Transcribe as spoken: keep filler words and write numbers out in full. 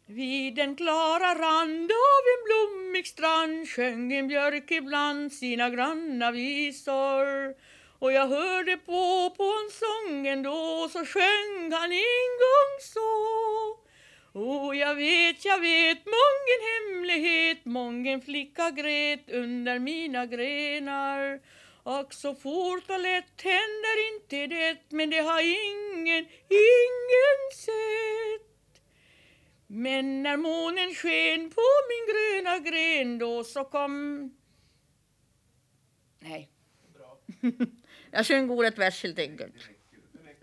Vid den klara rand av en blommig strand sjöng en björk ibland sina granna visor. Och jag hörde på på en sången då, så sjöng han en gång så. Och jag vet, jag vet mången hemlighet, mången flicka grät under mina grenar. Och så fort och lätt händer inte det, men det har ingen, ingen sett. Men när månen sken på min gröna gren då så kom... Nej. Jag sjöng ordet vers helt enkelt.